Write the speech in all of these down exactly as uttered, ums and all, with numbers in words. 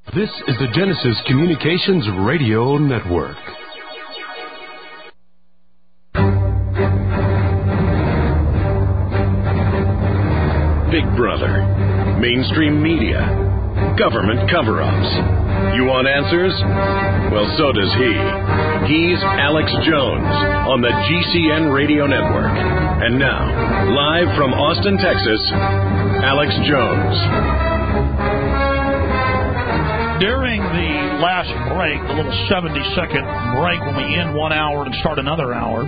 This is the Genesis Communications Radio Network. Big Brother, mainstream media, government cover-ups. You want answers? Well, so does he. He's Alex Jones on the G C N Radio Network. And now, live from Austin, Texas, Alex Jones. During the last break, the little seventy-second break when we end one hour and start another hour.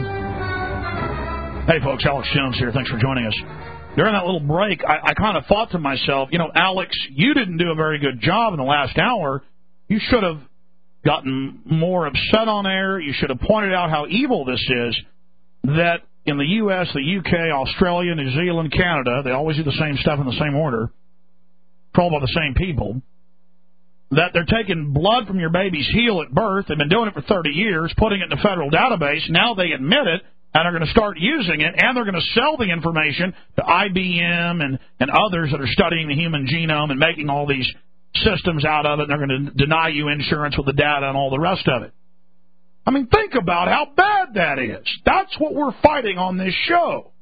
Hey, folks, Alex Jones here. Thanks for joining us. During that little break, I, I kind of thought to myself, you know, Alex, you didn't do a very good job in the last hour. You should have gotten more upset on air. You should have pointed out how evil this is, that in the U S, the U K, Australia, New Zealand, Canada, they always do the same stuff in the same order, controlled by the same people, that they're taking blood from your baby's heel at birth. They've been doing it for thirty years, putting it in a federal database. Now they admit it, and are going to start using it, and they're going to sell the information to I B M and, and others that are studying the human genome and making all these systems out of it, and they're going to deny you insurance with the data and all the rest of it. I mean, think about how bad that is. That's what we're fighting on this show.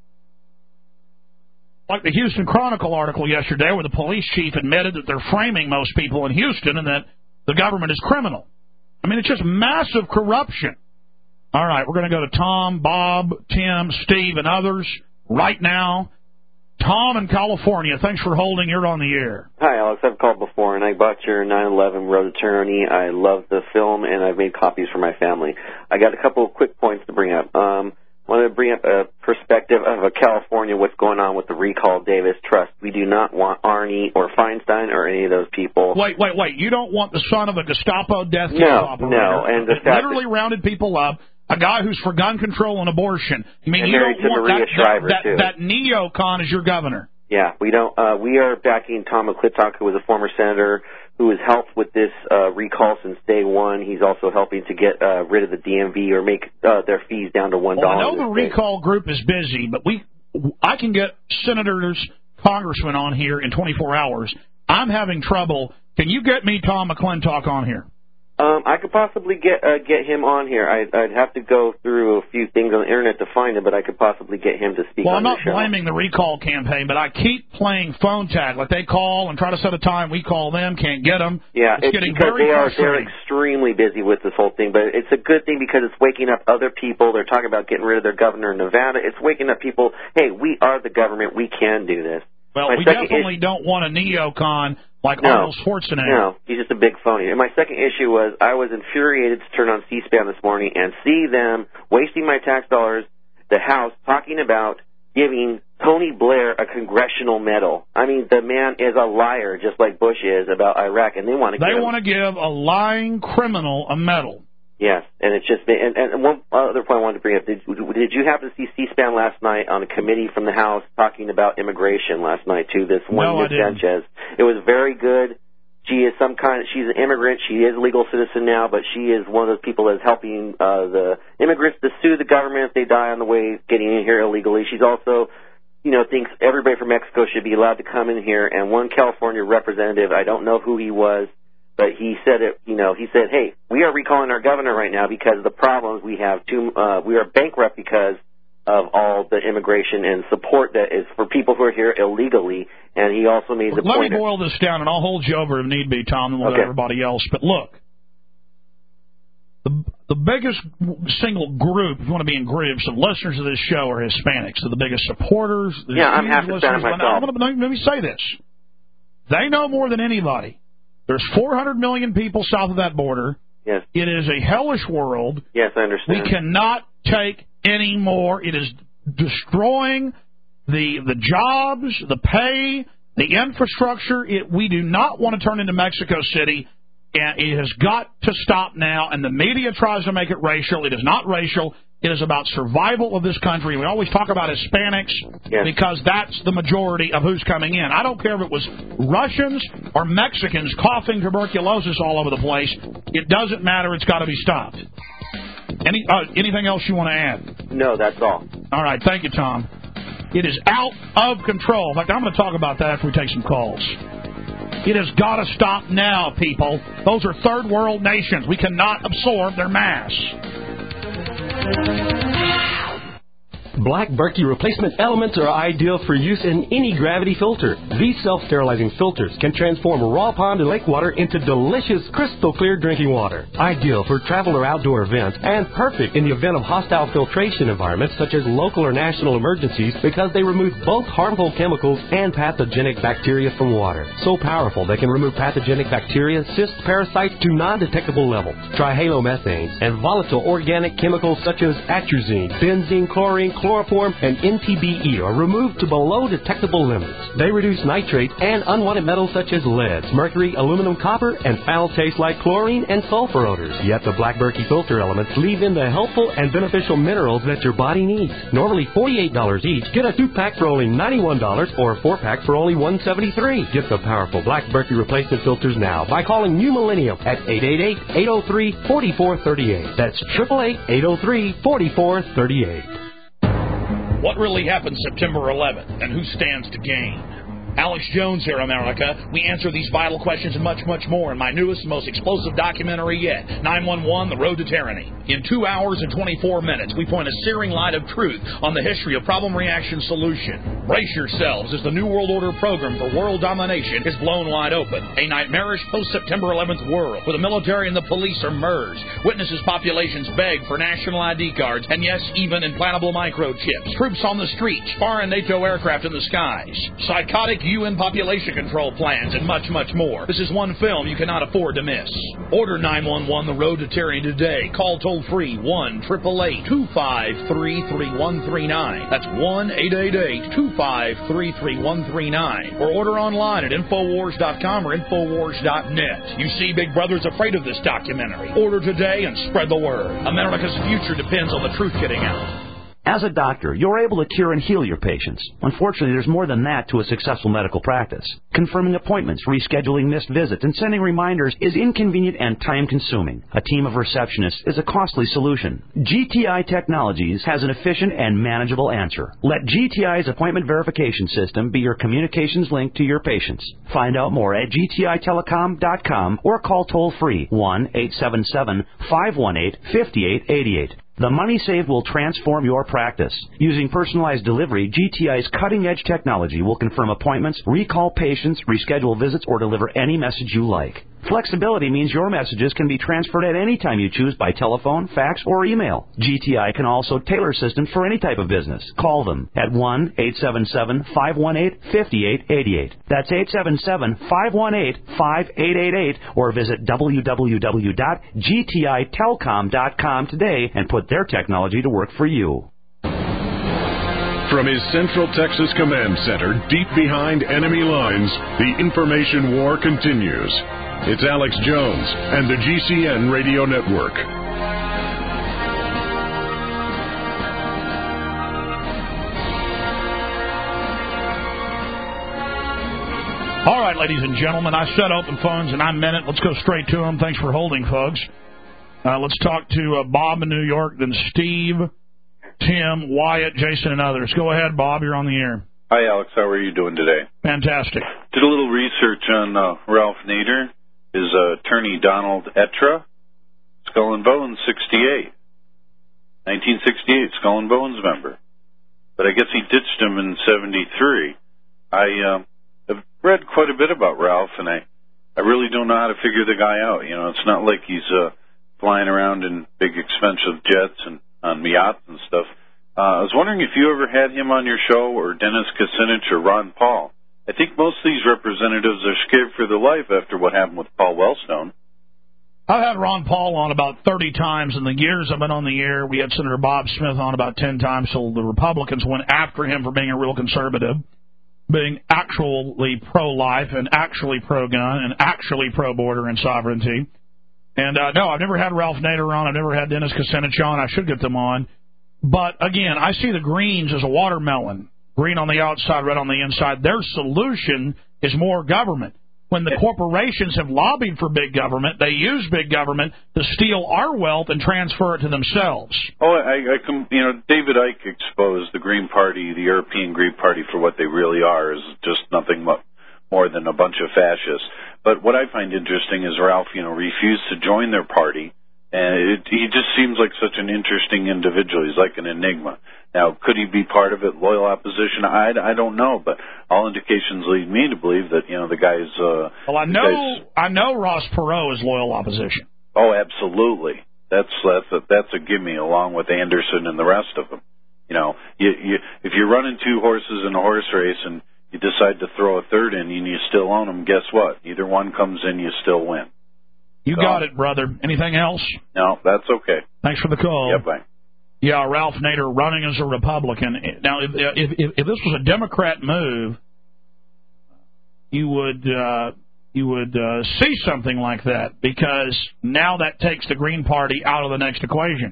Like the Houston Chronicle article yesterday where the police chief admitted that they're framing most people in Houston and that the government is criminal. I mean, it's just massive corruption. All right, we're going to go to Tom, Bob, Tim, Steve, and others right now. Tom in California, thanks for holding. You're on the air. Hi, Alex. I've called before, and I bought your nine eleven Road Attorney. I love the film, and I've made copies for my family. I got a couple of quick points to bring up. Um, I want to bring up a perspective of a California, what's going on with the recall Davis Trust. We do not want Arnie or Feinstein or any of those people. Wait, wait, wait. You don't want the son of a Gestapo death no, operator. No, and the fact literally that, rounded people up. A guy who's for gun control and abortion. I mean, and you don't want Maria that, Shriver, that, too. that, that neocon as your governor. Yeah, we don't. Uh, we are backing Tom McClintock, who was a former senator, who has helped with this uh, recall since day one. He's also helping to get uh, rid of the D M V or make uh, their fees down to one dollar. Well, I know the recall group is busy, but we, I can get senators, congressmen on here in twenty-four hours. I'm having trouble. Can you get me Tom McClintock on here? Um, I could possibly get uh, get him on here. I'd, I'd have to go through a few things on the internet to find him, but I could possibly get him to speak well, on the show. Well, I'm not blaming the recall campaign, but I keep playing phone tag. Like they call and try to set a time, we call them, can't get them. Yeah, it's, it's getting because very they are frustrating. they're extremely busy with this whole thing. But it's a good thing because it's waking up other people. They're talking about getting rid of their governor in Nevada. It's waking up people. Hey, we are the government. We can do this. Well, My we definitely issue, don't want a neocon like no, Arnold Schwarzenegger. No, he's just a big phony. And my second issue was I was infuriated to turn on C-SPAN this morning and see them wasting my tax dollars, the House, talking about giving Tony Blair a congressional medal. I mean, the man is a liar, just like Bush is about Iraq, and they want to they give want to give a lying criminal a medal. Yes, and it's just and, and one other point I wanted to bring up. Did, did you happen to see C-SPAN last night on a committee from the House talking about immigration last night too? This one, no, Miz Sanchez. It was very good. She is some kind. She's an immigrant. She is a legal citizen now, but she is one of those people that's helping uh, the immigrants to sue the government if they die on the way getting in here illegally. She's also, you know, thinks everybody from Mexico should be allowed to come in here. And one California representative, I don't know who he was, but he said it, you know, he said, hey, we are recalling our governor right now because of the problems we have. Too, uh, we are bankrupt because of all the immigration and support that is for people who are here illegally. And he also made the Let point. Let me boil this down, and I'll hold you over if need be, Tom, and with okay. everybody else. But look, the, the biggest single group, if you want to be in groups, of listeners of this show are Hispanics. They're the biggest supporters. Yeah, I'm half Hispanic myself. Let me say this. They know more than anybody. There's four hundred million people south of that border. Yes. It is a hellish world. Yes, I understand. We cannot take any more. It is destroying the the jobs, the pay, the infrastructure. It, we do not want to turn into Mexico City, and it has got to stop now. And the media tries to make it racial. It is not racial. It is about survival of this country. We always talk about Hispanics yes. because that's the majority of who's coming in. I don't care if it was Russians or Mexicans coughing tuberculosis all over the place. It doesn't matter. It's got to be stopped. Any uh, anything else you want to add? No, that's all. All right. Thank you, Tom. It is out of control. In fact, I'm going to talk about that after we take some calls. It has got to stop now, people. Those are third world nations. We cannot absorb their mass. Black Berkey replacement elements are ideal for use in any gravity filter. These self-sterilizing filters can transform raw pond and lake water into delicious, crystal clear drinking water. Ideal for travel or outdoor events, and perfect in the event of hostile filtration environments such as local or national emergencies, because they remove both harmful chemicals and pathogenic bacteria from water. So powerful they can remove pathogenic bacteria, cysts, parasites to non-detectable levels. Trihalomethanes and volatile organic chemicals such as atrazine, benzene, chlorine, chloroform, and N T B E are removed to below detectable limits. They reduce nitrates and unwanted metals such as lead, mercury, aluminum, copper, and foul taste like chlorine and sulfur odors. Yet the Black Berkey filter elements leave in the helpful and beneficial minerals that your body needs. Normally forty-eight dollars each, get a two-pack for only ninety-one dollars or a four-pack for only one hundred seventy-three dollars. Get the powerful Black Berkey replacement filters now by calling New Millennium at eight eight eight, eight oh three, four four three eight. That's eight eight eight, eight oh three, four four three eight. What really happened September eleventh, and who stands to gain? Alex Jones here, America. We answer these vital questions and much, much more in my newest and most explosive documentary yet, nine one one, The Road to Tyranny. In two hours and twenty-four minutes, we point a searing light of truth on the history of problem, reaction, solution. Brace yourselves as the New World Order program for world domination is blown wide open. A nightmarish post-September eleventh world where the military and the police are merged. Witnesses populations beg for national I D cards, and yes, even implantable microchips. Troops on the streets, foreign NATO aircraft in the skies. Psychotic U N population control plans, and much, much more. This is one film you cannot afford to miss. Order nine one one The Road to Tyranny today. Call toll-free one, eight eight eight, two five three, three one three nine. That's one, eight eight eight, two five three, three one three nine. Or order online at Infowars dot com or Infowars dot net. You see, Big Brother's afraid of this documentary. Order today and spread the word. America's future depends on the truth getting out. As a doctor, you're able to cure and heal your patients. Unfortunately, there's more than that to a successful medical practice. Confirming appointments, rescheduling missed visits, and sending reminders is inconvenient and time-consuming. A team of receptionists is a costly solution. G T I Technologies has an efficient and manageable answer. Let G T I's appointment verification system be your communications link to your patients. Find out more at G T I telecom dot com or call toll-free one, eight seven seven, five one eight, five eight eight eight. The money saved will transform your practice. Using personalized delivery, G T I's cutting-edge technology will confirm appointments, recall patients, reschedule visits, or deliver any message you like. Flexibility means your messages can be transferred at any time you choose by telephone, fax, or email. G T I can also tailor systems for any type of business. Call them at one, eight seven seven, five one eight, five eight eight eight. That's eight seven seven, five one eight, five eight eight eight, or visit w w w dot G T I telcom dot com today and put their technology to work for you. From his Central Texas Command Center, deep behind enemy lines, the information war continues. It's Alex Jones and the G C N Radio Network. All right, ladies and gentlemen, I said open phones, and I meant it. Let's go straight to them. Thanks for holding, folks. Uh, let's talk to uh, Bob in New York, then Steve, Tim, Wyatt, Jason, and others. Go ahead, Bob. You're on the air. Hi, Alex. How are you doing today? Fantastic. Did a little research on uh, Ralph Nader, his uh, attorney Donald Etra, Skull and Bones, sixty-eight. nineteen sixty-eight, Skull and Bones member. But I guess he ditched him in seventy-three. I uh, have read quite a bit about Ralph, and I, I really don't know how to figure the guy out. You know, it's not like he's uh, flying around in big expensive jets and on yachts and stuff. Uh, I was wondering if you ever had him on your show, or Dennis Kucinich, or Ron Paul. I think most of these representatives are scared for their life after what happened with Paul Wellstone. I've had Ron Paul on about thirty times in the years I've been on the air. We had Senator Bob Smith on about ten times, so the Republicans went after him for being a real conservative, being actually pro-life and actually pro-gun and actually pro-border and sovereignty. And, uh, no, I've never had Ralph Nader on. I've never had Dennis Kucinich on. I should get them on. But, again, I see the Greens as a watermelon. Green on the outside, red on the inside. Their solution is more government. When the corporations have lobbied for big government, they use big government to steal our wealth and transfer it to themselves. Oh, I, I can, you know, David Icke exposed the Green Party, the European Green Party, for what they really are, is just nothing more more than a bunch of fascists. But what I find interesting is Ralph, you know, refused to join their party, and it, he just seems like such an interesting individual. He's like an enigma. Now, could he be part of it, loyal opposition? I, I don't know, but all indications lead me to believe that, you know, the guy's... Uh, well, I know I know Ross Perot is loyal opposition. Oh, absolutely. That's that's a, that's a gimme, along with Anderson and the rest of them. You know, you, you, if you're running two horses in a horse race and you decide to throw a third in and you still own them, guess what? Either one comes in, you still win. You so, got it, brother. Anything else? No, that's okay. Thanks for the call. Yeah, bye. Yeah, Ralph Nader running as a Republican. Now, if if, if this was a Democrat move, you would uh, you would uh, see something like that, because now that takes the Green Party out of the next equation.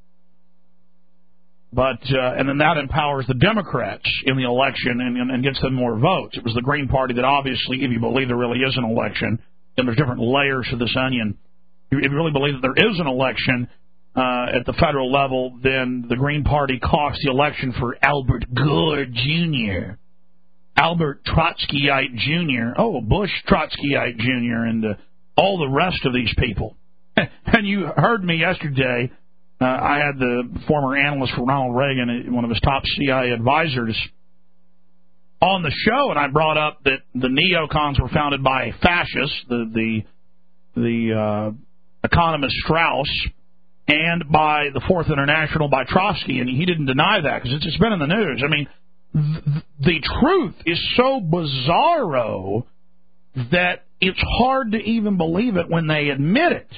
But uh, and then that empowers the Democrats in the election and, and, and gets them more votes. It was the Green Party that obviously, if you believe there really is an election, and there's different layers to this onion, if you really believe that there is an election Uh, at the federal level, then the Green Party cost the election for Albert Gore Junior Albert Trotskyite Junior Oh, Bush Trotskyite Junior and uh, all the rest of these people. And you heard me yesterday. Uh, I had the former analyst for Ronald Reagan, one of his top C I A advisors, on the show, and I brought up that the neocons were founded by a fascist, the the the uh, economist Strauss, and by the Fourth International, by Trotsky, and he didn't deny that because it's, it's been in the news. I mean, th- the truth is so bizarro that it's hard to even believe it when they admit it.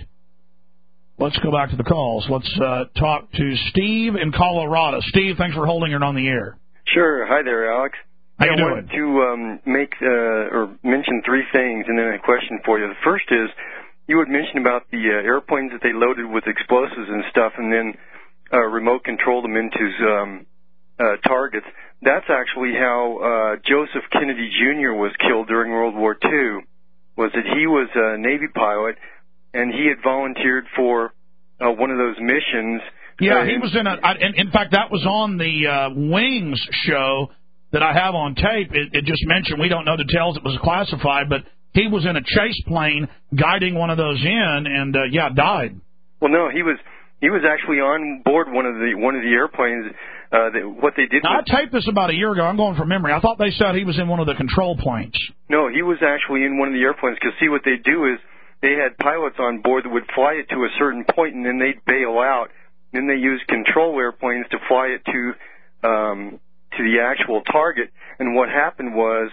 Let's go back to the calls. Let's uh, talk to Steve in Colorado. Steve, thanks for holding it on the air. Sure. Hi there, Alex. How you I doing? wanted to um, make uh, or mention three things and then a question for you. The first is, you had mentioned about the uh, airplanes that they loaded with explosives and stuff and then uh, remote controlled them into um, uh, targets. That's actually how uh, Joseph Kennedy Junior was killed during World War Two, was that he was a Navy pilot and he had volunteered for uh, one of those missions. Yeah, uh, he was in a, I, in, in fact, that was on the uh, Wings show that I have on tape. It, it just mentioned, we don't know details, it was classified, but he was in a chase plane guiding one of those in, and uh, yeah, died. Well, no, he was he was actually on board one of the one of the airplanes. Uh, that, what they did. Now, was, I taped this about a year ago. I'm going from memory. I thought they said he was in one of the control planes. No, he was actually in one of the airplanes. Because see, what they do is they had pilots on board that would fly it to a certain point, and then they'd bail out. Then they used control airplanes to fly it to um, to the actual target. And what happened was.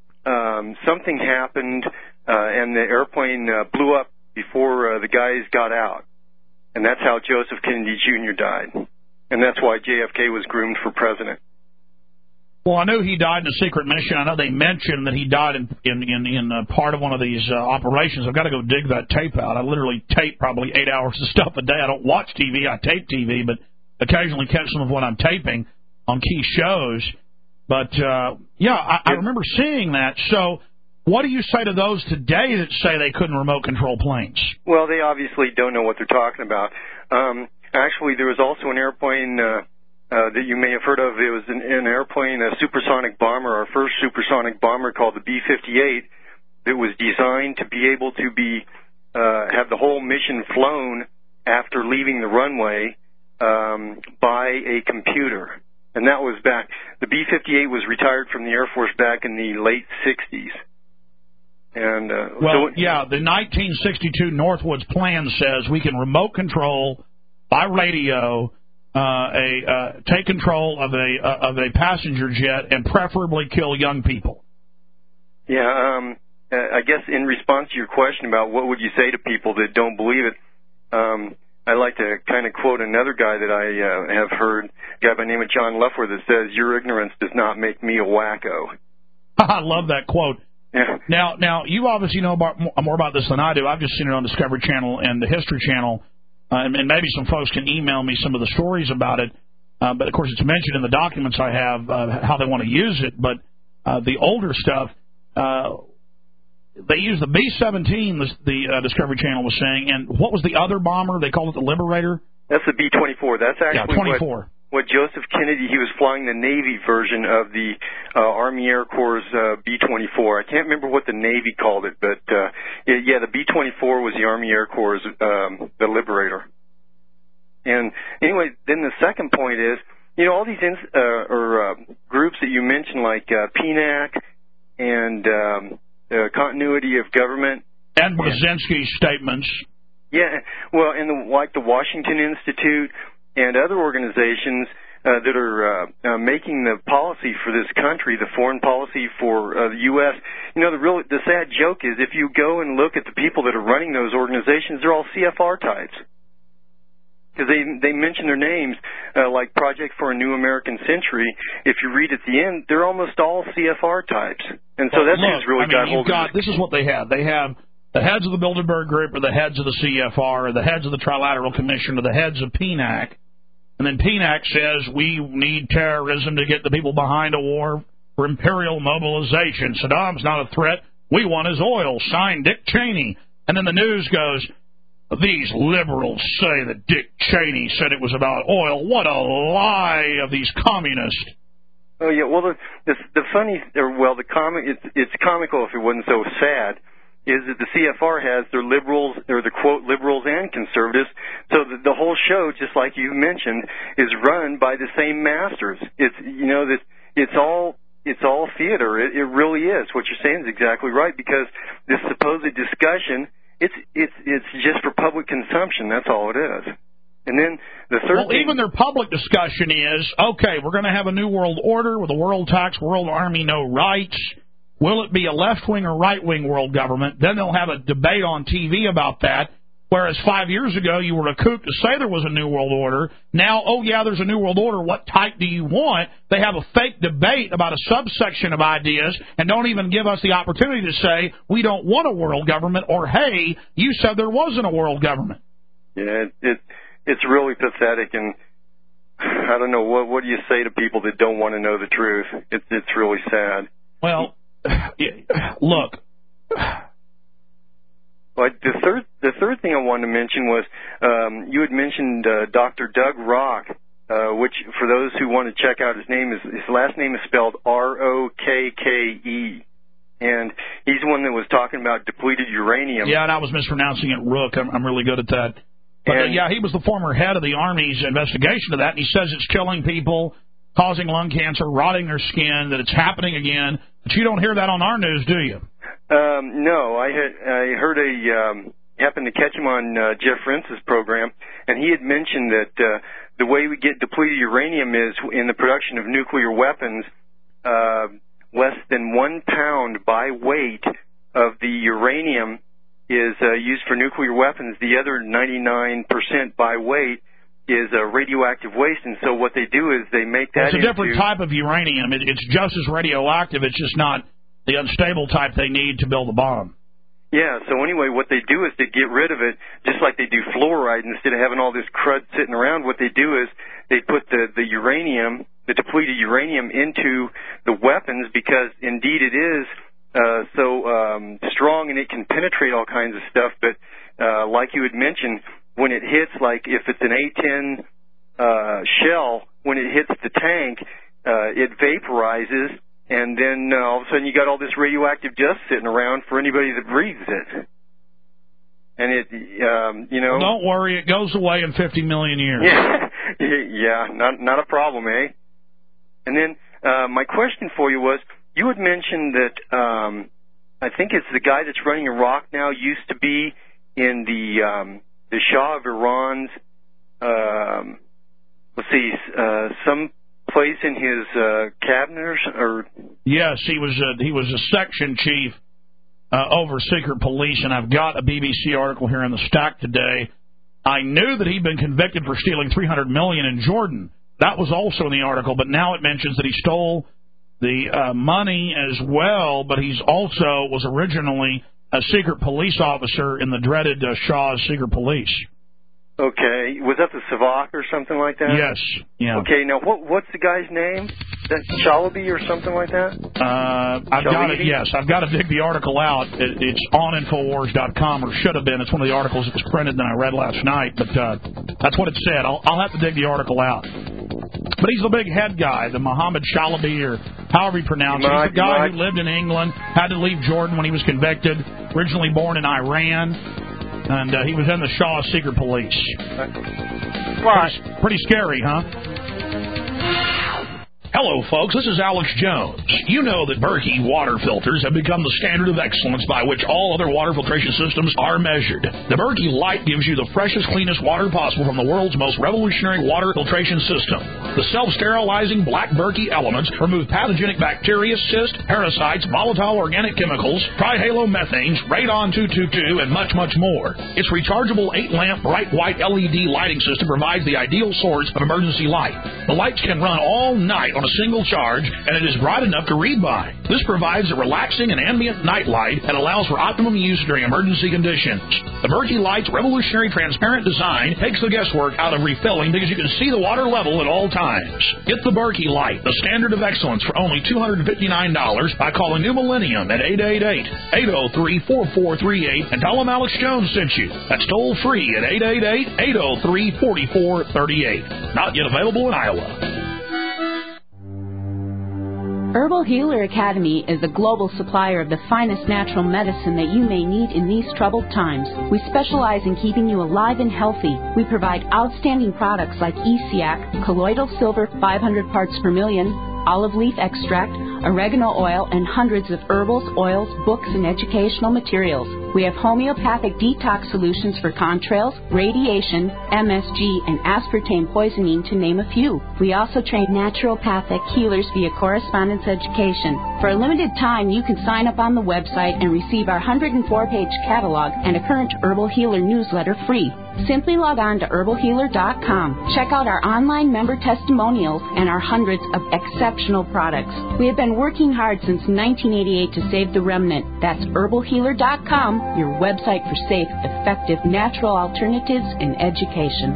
Um, something happened, uh, and the airplane uh, blew up before uh, the guys got out. And that's how Joseph Kennedy Junior died. And that's why J F K was groomed for president. Well, I knew he died in a secret mission. I know they mentioned that he died in in, in, in uh, part of one of these uh, operations. I've got to go dig that tape out. I literally tape probably eight hours of stuff a day. I don't watch T V. I tape T V, but occasionally catch some of what I'm taping on key shows. But, uh, yeah, I, I remember seeing that. So what do you say to those today that say they couldn't remote control planes? Well, they obviously don't know what they're talking about. Um, actually, there was also an airplane uh, uh, that you may have heard of. It was an, an airplane, a supersonic bomber, our first supersonic bomber called the B fifty-eight, that was designed to be able to be uh, have the whole mission flown after leaving the runway um, by a computer. And that was back, the B fifty-eight was retired from the Air Force back in the late sixties. And uh, Well, so, yeah, the nineteen sixty-two Northwoods plan says we can remote control by radio, uh, a uh, take control of a uh, of a passenger jet and preferably kill young people. Yeah, um, I guess in response to your question about what would you say to people that don't believe it, um, I like to kind of quote another guy that I uh, have heard, a guy by the name of John Leffler, that says, "Your ignorance does not make me a wacko." I love that quote. Yeah. Now, now you obviously know about, more about this than I do. I've just seen it on Discovery Channel and the History Channel, uh, and, and maybe some folks can email me some of the stories about it. Uh, but, of course, it's mentioned in the documents I have uh, how they want to use it. But uh, the older stuff, uh, they use the B seventeen, the, the uh, Discovery Channel was saying, and what was the other bomber? They called it the Liberator? That's the B twenty-four. That's actually yeah, twenty-four. what Joseph Kennedy, he was flying the Navy version of the uh, Army Air Corps' uh, B twenty-four. I can't remember what the Navy called it, but uh, yeah, the B twenty-four was the Army Air Corps' um, the Liberator. And anyway, then the second point is, you know, all these ins- uh, or uh, groups that you mentioned, like uh, P N A C and um, uh, Continuity of Government. And Brzezinski's statements. Yeah, well, and the, like the Washington Institute and other organizations uh, that are uh, uh, making the policy for this country, the foreign policy for uh, the U S. You know, the real, the sad joke is if you go and look at the people that are running those organizations, they're all C F R types. Because they they mention their names, uh, like Project for a New American Century. If you read at the end, they're almost all C F R types, and so well, that's look, who's really I mean, got hold got, of it. This is what they have. They have the heads of the Bilderberg Group, or the heads of the C F R, or the heads of the Trilateral Commission, or the heads of P N A C. And then P N A C says we need terrorism to get the people behind a war for imperial mobilization. Saddam's not a threat. We want his oil. Signed, Dick Cheney. And then the news goes, these liberals say that Dick Cheney said it was about oil. What a lie of these communists. Oh, yeah, well, the the, the funny, or well, the comic, it's, it's comical if it wasn't so sad, is that the C F R has their liberals, or the quote, liberals and conservatives, so the, the whole show, just like you mentioned, is run by the same masters. It's, you know, that it's all, it's all theater. It, it really is. What you're saying is exactly right, because this supposed discussion, It's it's it's just for public consumption. That's all it is. And then the third well, thing, even their public discussion is, okay, we're going to have a new world order with a world tax, world army, no rights. Will it be a left-wing or right-wing world government? Then they'll have a debate on T V about that. Whereas five years ago, you were a kook to say there was a new world order. Now, oh, yeah, there's a new world order. What type do you want? They have a fake debate about a subsection of ideas and don't even give us the opportunity to say, we don't want a world government, or, hey, you said there wasn't a world government. Yeah, it, it it's really pathetic, and I don't know, what what do you say to people that don't want to know the truth? It, it's really sad. Well, look... But the third, the third thing I wanted to mention was um, you had mentioned uh, Doctor Doug Rock, uh, which for those who want to check out his name, is his last name is spelled R O K K E, and he's the one that was talking about depleted uranium. Yeah, and I was mispronouncing it, Rook. I'm, I'm really good at that. But uh, yeah, he was the former head of the Army's investigation of that, and he says it's killing people, causing lung cancer, rotting their skin, that it's happening again. But you don't hear that on our news, do you? Um, no, I had I heard a um, happened to catch him on uh, Jeff Rentz's program, and he had mentioned that uh, the way we get depleted uranium is in the production of nuclear weapons. Uh, less than one pound by weight of the uranium is uh, used for nuclear weapons. The other ninety-nine percent by weight is uh, radioactive waste, and so what they do is they make that. It's a into, different type of uranium. It, it's just as radioactive. It's just not the unstable type they need to build a bomb. Yeah, so anyway, what they do is to get rid of it, just like they do fluoride, instead of having all this crud sitting around, what they do is they put the, the uranium, the depleted uranium, into the weapons, because indeed it is uh, so um, strong and it can penetrate all kinds of stuff, but uh, like you had mentioned, when it hits, like if it's an A ten uh, shell, when it hits the tank, uh, it vaporizes, and then uh, all of a sudden you got all this radioactive dust sitting around for anybody that breathes it. And it, um, you know... Well, don't worry, it goes away in fifty million years. Yeah, yeah, not not a problem, eh? And then uh, my question for you was, you had mentioned that um, I think it's the guy that's running Iraq now used to be in the um, the Shah of Iran's, um, let's see, uh, some... place in his uh, cabinet or, or yes, he was a, he was a section chief uh, over secret police, and I've got a B B C article here in the stack today. I knew that he'd been convicted for stealing three hundred million dollars in Jordan. That was also in the article, but now it mentions that he stole the uh, money as well, but he's also was originally a secret police officer in the dreaded uh, Shah's secret police. Okay, was that the Savak or something like that? Yes. Yeah. Okay, now what what's the guy's name? That Chalabi or something like that? Uh, I've got it. Yes, I've got to dig the article out. It, it's on Infowars dot com, or should have been. It's one of the articles that was printed that I read last night. But uh, that's what it said. I'll, I'll have to dig the article out. But he's the big head guy, the Mohammed Shalaby, or however you pronounce it. He's the guy who lived in England, had to leave Jordan when he was convicted, originally born in Iran, and uh, he was in the Shah secret police. Right. Pretty, pretty scary, huh? Hello, folks. This is Alex Jones. You know that Berkey water filters have become the standard of excellence by which all other water filtration systems are measured. The Berkey Light gives you the freshest, cleanest water possible from the world's most revolutionary water filtration system. The self-sterilizing black Berkey elements remove pathogenic bacteria, cysts, parasites, volatile organic chemicals, trihalomethanes, radon two twenty-two, and much, much more. Its rechargeable eight-lamp bright white L E D lighting system provides the ideal source of emergency light. The lights can run all night on a single charge, and it is bright enough to read by. This provides a relaxing and ambient night light that allows for optimum use during emergency conditions. The Berkey Light's revolutionary transparent design takes the guesswork out of refilling because you can see the water level at all times. Get the Berkey Light, the standard of excellence, for only two hundred fifty-nine dollars by calling New Millennium at eight eight eight, eight oh three, four four three eight and tell them Alex Jones sent you. That's toll free at eight eight eight, eight oh three, four four three eight. Not yet available in Iowa. Herbal Healer Academy is a global supplier of the finest natural medicine that you may need in these troubled times. We specialize in keeping you alive and healthy. We provide outstanding products like E C A C, colloidal silver five hundred parts per million, olive leaf extract, oregano oil, and hundreds of herbals, oils, books, and educational materials. We have homeopathic detox solutions for contrails, radiation, M S G, and aspartame poisoning, to name a few. We also train naturopathic healers via correspondence education. For a limited time, you can sign up on the website and receive our one hundred four page catalog and a current Herbal Healer newsletter free. Simply log on to herbal healer dot com. Check out our online member testimonials and our hundreds of exceptional products. We have been working hard since nineteen eighty-eight to save the remnant. That's herbal healer dot com, your website for safe, effective, natural alternatives in education.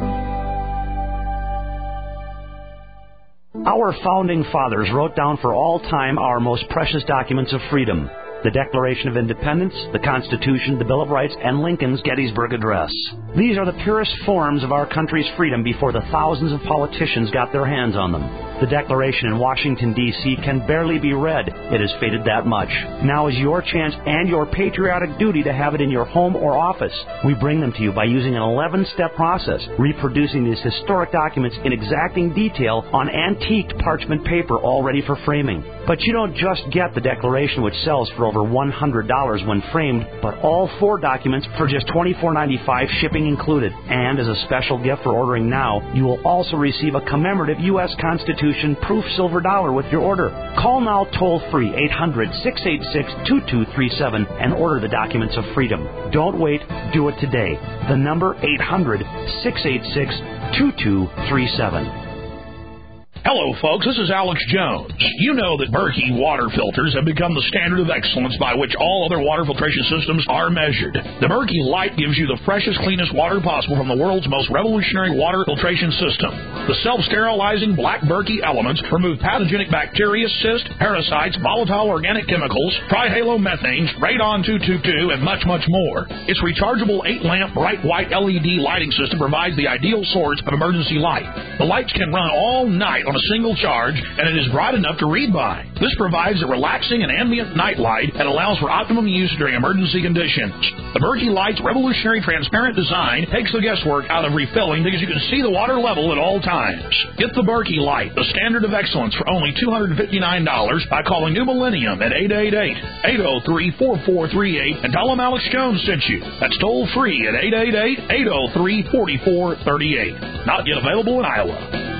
Our founding fathers wrote down for all time our most precious documents of freedom: the Declaration of Independence, the Constitution, the Bill of Rights, and Lincoln's Gettysburg Address. These are the purest forms of our country's freedom before the thousands of politicians got their hands on them. The Declaration in Washington, D C can barely be read. It has faded that much. Now is your chance and your patriotic duty to have it in your home or office. We bring them to you by using an eleven step process, reproducing these historic documents in exacting detail on antiqued parchment paper all ready for framing. But you don't just get the Declaration, which sells for over one hundred dollars when framed, but all four documents for just twenty-four ninety-five, shipping included. And as a special gift for ordering now, you will also receive a commemorative U S Constitution proof silver dollar with your order. Call now toll-free eight hundred, six eight six, two two three seven and order the documents of freedom. Don't wait. Do it today. The number eight hundred, six eight six, two two three seven. Hello, folks. This is Alex Jones. You know that Berkey water filters have become the standard of excellence by which all other water filtration systems are measured. The Berkey Light gives you the freshest, cleanest water possible from the world's most revolutionary water filtration system. The self-sterilizing black Berkey elements remove pathogenic bacteria, cysts, parasites, volatile organic chemicals, trihalomethanes, radon two twenty-two, and much, much more. Its rechargeable eight-lamp bright white L E D lighting system provides the ideal source of emergency light. The lights can run all night on a single charge, and it is bright enough to read by. This provides a relaxing and ambient night light that allows for optimum use during emergency conditions. The Berkey Light's revolutionary transparent design takes the guesswork out of refilling because you can see the water level at all times. Get the Berkey Light, the standard of excellence, for only two hundred fifty-nine dollars by calling New Millennium at eight eight eight, eight oh three, four four three eight and tell them Alex Jones sent you. That's toll free at eight eight eight, eight oh three, four four three eight. Not yet available in Iowa.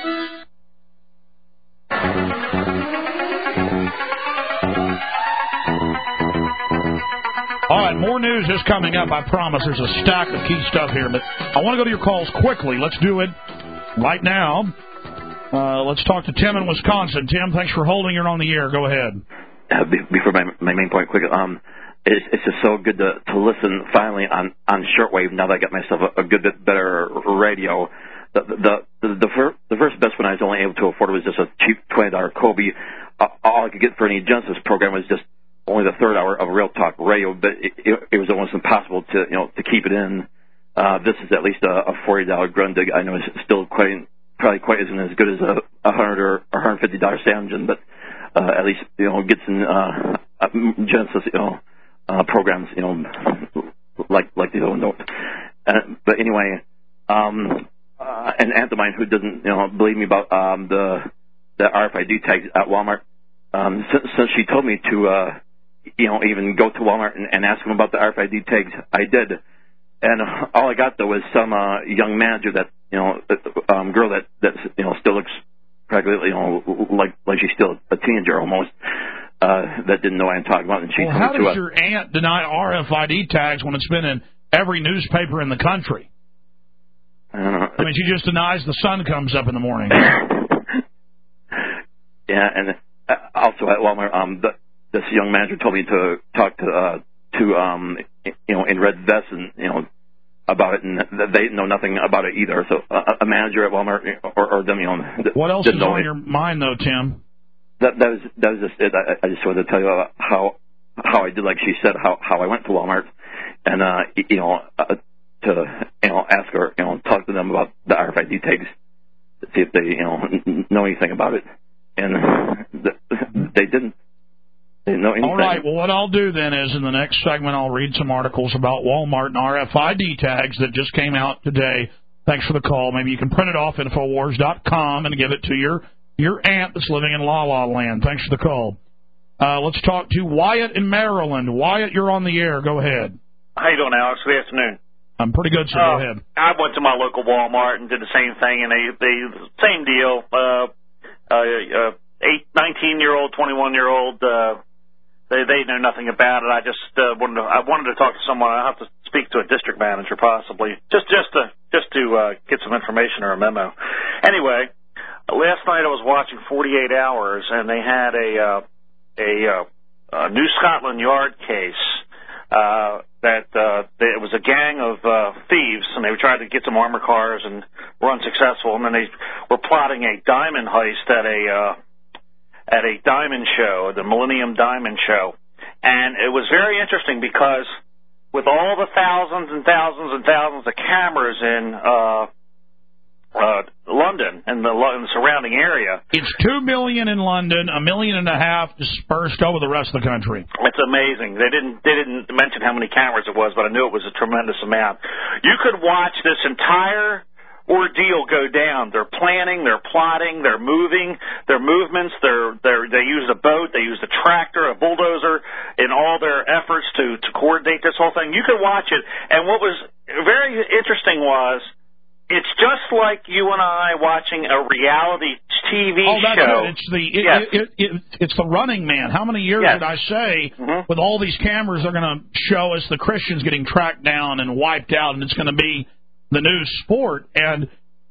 All right, more news is coming up, I promise. There's a stack of key stuff here, but I want to go to your calls quickly. Let's do it right now. Uh, let's talk to Tim in Wisconsin. Tim, thanks for holding. You're on the air. Go ahead. Uh, before my, my main point, quick, um, it's, it's just so good to, to listen finally on, on shortwave now that I got myself a, a good bit better radio. The the the, the, fir- the first best one I was only able to afford was just a cheap twenty dollar Kobe. Uh, all I could get for any Genesis program was just only the third hour of Real Talk Radio, but it, it, it was almost impossible to you know to keep it in. Uh, this is at least a, a forty dollar Grundig. I know it's still quite probably quite isn't as good as a, a hundred or one hundred fifty dollar Samsung, but uh, at least you know gets in uh, Genesis you know uh, programs you know like like the old note. Uh, but anyway, um, uh, an aunt of mine who doesn't you know believe me about um, the the R F I D tags at Walmart, um, since, since she told me to uh, you know even go to Walmart and, and ask them about the R F I D tags, I did. And all I got though was some uh, young manager that you know, um, girl that that you know still looks practically you know like like she's still a teenager almost. Uh, that didn't know what I'm talking about, and she well, told how me to. does Uh, your aunt deny R F I D tags when it's been in every newspaper in the country? I don't know. I mean, she just denies the sun comes up in the morning. Yeah, and uh, also at Walmart, um, the, this young manager told me to talk to uh, to um, you know, in red vests and you know about it, and they know nothing about it either. So uh, a manager at Walmart or, or them, you know. What else is on it. your mind, though, Tim? That, that was that was just it. I, I just wanted to tell you about how how I did, like she said, how how I went to Walmart and uh, you know uh, to you know ask her, you know, talk to them about the R F I D tags, to see if they you know know anything about it, and the, they didn't. They didn't know anything. All right. Well, what I'll do then is in the next segment I'll read some articles about Walmart and R F I D tags that just came out today. Thanks for the call. Maybe you can print it off Infowars dot com and give it to your your aunt that's living in La La Land. Thanks for the call. Uh, let's talk to Wyatt in Maryland. Wyatt, you're on the air. Go ahead. How you doing, Alex? Good afternoon. I'm pretty good, sir. Uh, Go ahead. I went to my local Walmart and did the same thing, and they, they same deal. Uh, uh, uh, eight, nineteen-year-old, twenty-one-year-old, uh, they they know nothing about it. I just uh, wanted to, I wanted to talk to someone. I have to speak to a district manager, possibly, just just to just to uh, get some information or a memo. Anyway. Last night I was watching forty-eight hours, and they had a uh, a, uh, a New Scotland Yard case uh, that uh, they, it was a gang of uh, thieves, and they were trying to get some armored cars and were unsuccessful. And then they were plotting a diamond heist at a uh, at a diamond show, the Millennium Diamond Show, and it was very interesting because with all the thousands and thousands and thousands of cameras in. Uh, Uh, London and the, in the surrounding area. It's two million in London, a million and a half dispersed over the rest of the country. It's amazing. They didn't they didn't mention how many cameras it was, but I knew it was a tremendous amount. You could watch this entire ordeal go down. They're planning, they're plotting, they're moving, their movements. They're they they use a boat, they use a tractor, a bulldozer, in all their efforts to to coordinate this whole thing. You could watch it, and what was very interesting was. It's just like you and I watching a reality T V oh, that's show. It. It's the it, yes. it, it, it, it's the Running Man. How many years yes. did I say mm-hmm. with all these cameras they're going to show us the Christians getting tracked down and wiped out, and it's going to be the new sport. And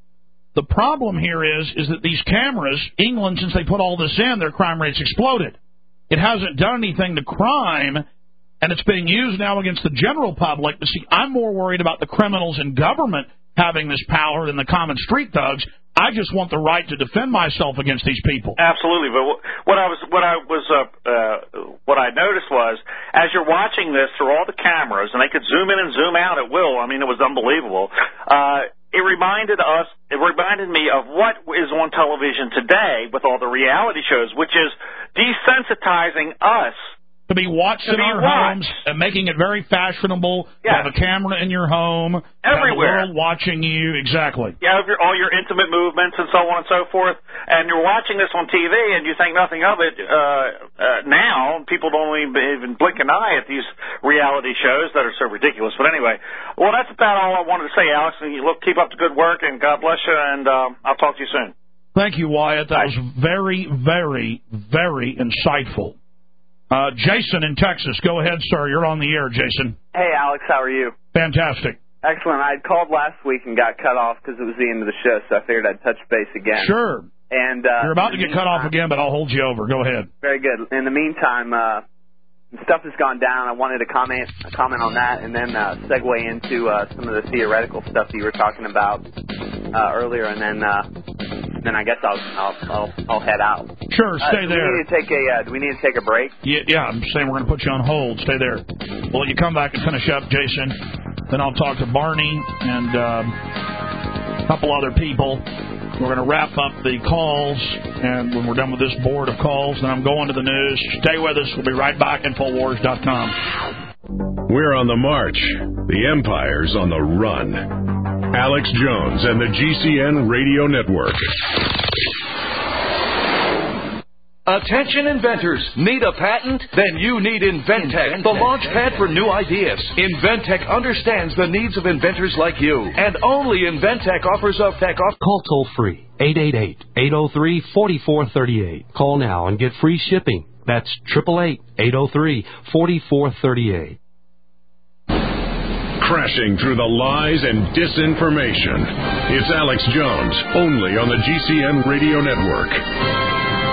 the problem here is is that these cameras, England, since they put all this in, their crime rates exploded. It hasn't done anything to crime, and it's being used now against the general public. But see, I'm more worried about the criminals in government having this power than the common street thugs. I just want the right to defend myself against these people. Absolutely, but what I was, what I was, uh, uh, what I noticed was, as you're watching this through all the cameras, and they could zoom in and zoom out at will. I mean, it was unbelievable. Uh, it reminded us, it reminded me of what is on television today with all the reality shows, which is desensitizing us. To be watched to in be our watched. homes and making it very fashionable. Yeah. To have a camera in your home. Everywhere. Have the world watching you. Exactly. Yeah, your, all your intimate movements and so on and so forth. And you're watching this on T V and you think nothing of it. Uh, uh, now, people don't even, even blink an eye at these reality shows that are so ridiculous. But anyway, well, that's about all I wanted to say, Alex. And you look, keep up the good work, and God bless you, and um, I'll talk to you soon. Thank you, Wyatt. That Bye. was very, very, very insightful. Uh, Jason in Texas. Go ahead, sir. You're on the air, Jason. Hey, Alex. How are you? Fantastic. Excellent. I had called last week and got cut off because it was the end of the show, so I figured I'd touch base again. Sure. And uh, You're about to get cut off again, but I'll hold you over. Go ahead. Very good. In the meantime, uh, stuff has gone down. I wanted to comment comment on that and then uh, segue into uh, some of the theoretical stuff that you were talking about uh, earlier, and then uh, then I guess I'll I'll I'll, I'll head out. Sure, stay uh, do there. We need to take a uh, do we need to take a break? Yeah, yeah. I'm saying we're going to put you on hold. Stay there. We'll let you come back and finish up, Jason. Then I'll talk to Barney and um, a couple other people. We're going to wrap up the calls, and when we're done with this board of calls, then I'm going to the news. Stay with us. We'll be right back. Infowars dot com. We're on the march. The empire's on the run. Alex Jones and the G C N Radio Network. Attention inventors. Need a patent? Then you need Inventec, the launch pad for new ideas. Inventec understands the needs of inventors like you. And only Inventec offers a tech off. Call toll free, eight eight eight, eight oh three, four four three eight. Call now and get free shipping. That's eight eight eight, eight oh three, four four three eight. Crashing through the lies and disinformation. It's Alex Jones, only on the G C N Radio Network.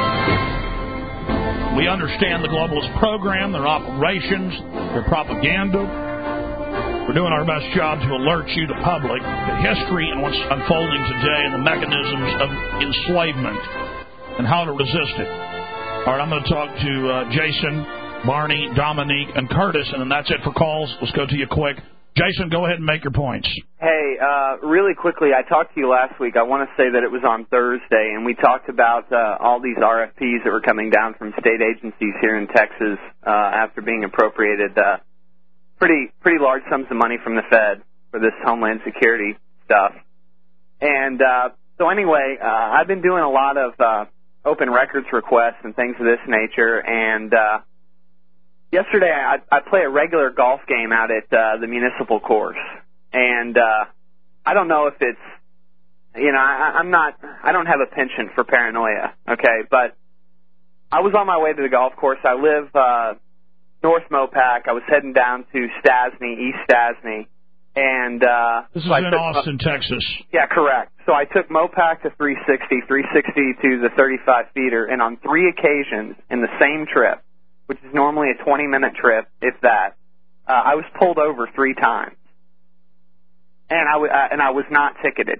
We understand the globalist program, their operations, their propaganda. We're doing our best job to alert you, the public, to history and what's unfolding today and the mechanisms of enslavement and how to resist it. All right, I'm going to talk to uh, Jason, Barney, Dominique, and Curtis, and then that's it for calls. Let's go to you quick. Jason, go ahead and make your points. Hey, uh, really quickly, I talked to you last week. I want to say that it was on Thursday, and we talked about uh, all these R F Ps that were coming down from state agencies here in Texas uh, after being appropriated uh, pretty pretty large sums of money from the Fed for this Homeland Security stuff. And uh, so anyway, uh, I've been doing a lot of uh, open records requests and things of this nature, and uh, yesterday, I, I play a regular golf game out at uh, the municipal course, and uh, I don't know if it's, you know, I, I'm not, I don't have a penchant for paranoia, okay, but I was on my way to the golf course. I live uh, North Mopac. I was heading down to Stasny, East Stasny, and uh, this is so in took, Austin, Texas. Yeah, correct. So I took Mopac to three sixty, three sixty to the thirty-five feeder, and on three occasions in the same trip, which is normally a twenty-minute trip, if that, uh, I was pulled over three times, and I w- uh, and I was not ticketed.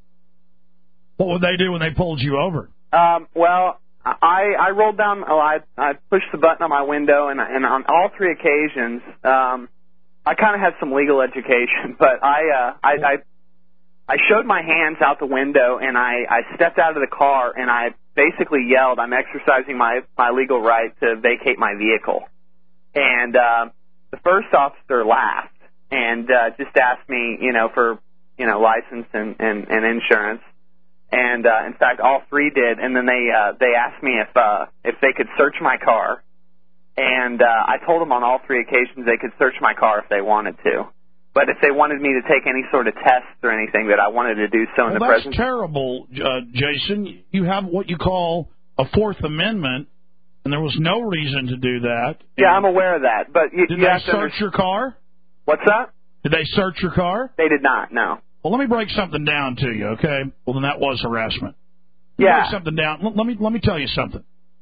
What would they do when they pulled you over? Um, well, I I rolled down, oh, I I pushed the button on my window, and and on all three occasions, um, I kind of had some legal education, but I uh, I, I I showed my hands out the window, and I I stepped out of the car, and I basically yelled, I'm exercising my, my legal right to vacate my vehicle. And uh, the first officer laughed and uh, just asked me, you know, for, you know, license and, and, and insurance. And, uh, in fact, all three did. And then they uh, they asked me if uh, if they could search my car. And uh, I told them on all three occasions they could search my car if they wanted to. But if they wanted me to take any sort of tests or anything, that I wanted to do so in well, the that's presence. terrible, uh, Jason. You have what you call a Fourth Amendment, and there was no reason to do that. Yeah, I'm aware of that. But you, did you they have to search under- your car? What's that? Did they search your car? They did not. No. Well, let me break something down to you, okay? Well, then that was harassment. Let me Yeah. break something down. Let me let me tell you something.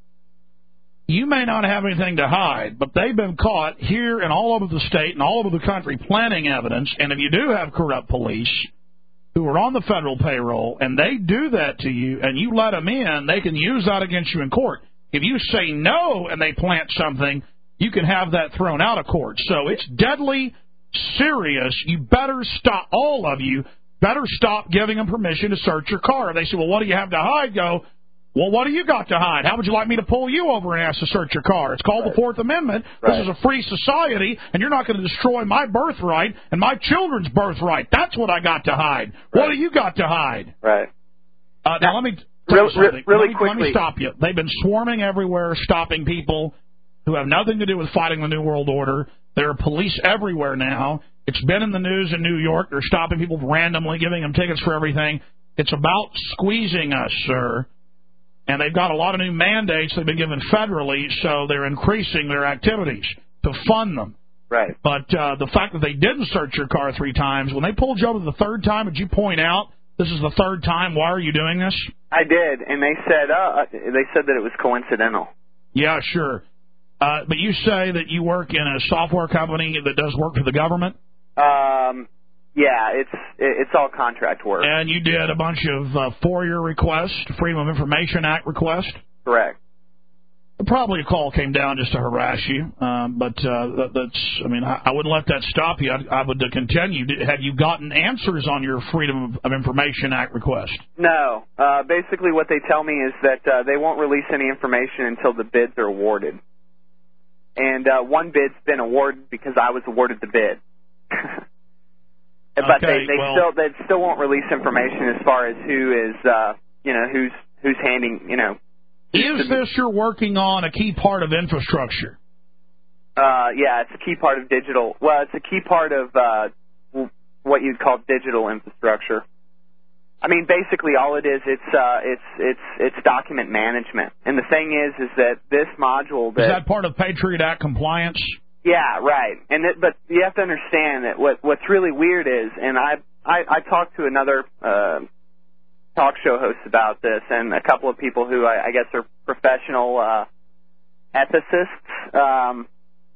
You may not have anything to hide, but they've been caught here and all over the state and all over the country planting evidence. And if you do have corrupt police who are on the federal payroll and they do that to you and you let them in, they can use that against you in court. If you say no and they plant something, you can have that thrown out of court. So it's deadly serious. You better stop, all of you, better stop giving them permission to search your car. If they say, well, what do you have to hide? Go, well, what do you got to hide? How would you like me to pull you over and ask to search your car? It's called right. the Fourth Amendment. Right. This is a free society, and you're not going to destroy my birthright and my children's birthright. That's what I got to hide. Right. What do you got to hide? Right. Uh, now, let me real, really, really let me, quickly. Let me stop you. They've been swarming everywhere, stopping people who have nothing to do with fighting the New World Order. There are police everywhere now. It's been in the news in New York. They're stopping people randomly, giving them tickets for everything. It's about squeezing us, sir. And they've got a lot of new mandates they've been given federally, so they're increasing their activities to fund them. Right. But uh, the fact that they didn't search your car three times, when they pulled you over the third time, did you point out, this is the third time, why are you doing this? I did, and they said uh, they said that it was coincidental. Yeah, sure. Uh, but you say that you work in a software company that does work for the government? Um. Yeah, it's it's all contract work. And you did a bunch of uh, FOIA requests, Freedom of Information Act requests? Correct. Probably a call came down just to harass you, um, but uh, that, that's, I mean, I, I wouldn't let that stop you. I, I would uh, continue. Have you gotten answers on your Freedom of Information Act request? No. Uh, basically what they tell me is that uh, they won't release any information until the bids are awarded. And uh, one bid's been awarded because I was awarded the bid. But okay, they, they well, still they still won't release information as far as who is, uh, you know, who's who's handing, you know. Is this you're working on a key part of infrastructure? Uh, yeah, it's a key part of digital. Well, it's a key part of uh, what you'd call digital infrastructure. I mean, basically, all it is, it's uh, it's it's it's document management. And the thing is, is that this module that is that part of Patriot Act compliance? Yeah, right. And it, but you have to understand that what what's really weird is, and I I, I talked to another uh, talk show host about this, and a couple of people who I, I guess are professional uh, ethicists, um,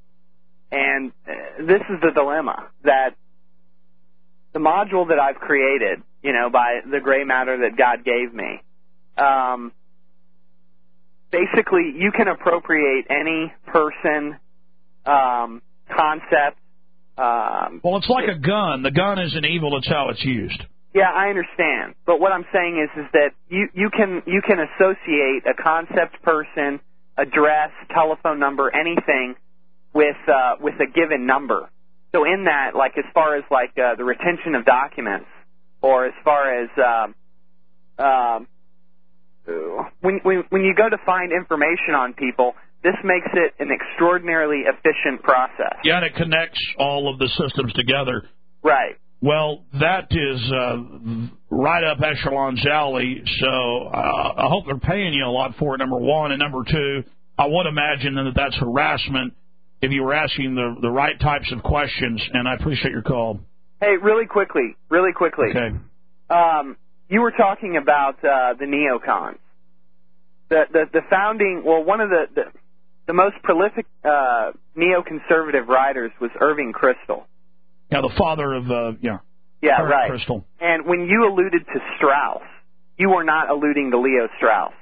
and this is the dilemma that the module that I've created, you know, by the gray matter that God gave me, um, basically you can appropriate any person. Um, concept. Um, well, it's like a gun. The gun isn't evil; it's how it's used. Yeah, I understand. But what I'm saying is, is that you, you can you can associate a concept, person, address, telephone number, anything with uh, with a given number. So in that, like as far as like uh, the retention of documents, or as far as um, um, when when when you go to find information on people. This makes it an extraordinarily efficient process. Yeah, and it connects all of the systems together. Right. Well, that is uh, right up Echelon's alley, so uh, I hope they're paying you a lot for it, number one. And number two, I would imagine that that's harassment if you were asking the, the right types of questions, and I appreciate your call. Hey, really quickly, really quickly. Okay. Um, you were talking about uh, the neocons. The, the, the founding, well, one of the... the The most prolific uh, neoconservative writers was Irving Kristol. Yeah, the father of, uh, yeah. Yeah, Irving right. Kristol. And when you alluded to Strauss, you were not alluding to Leo Strauss.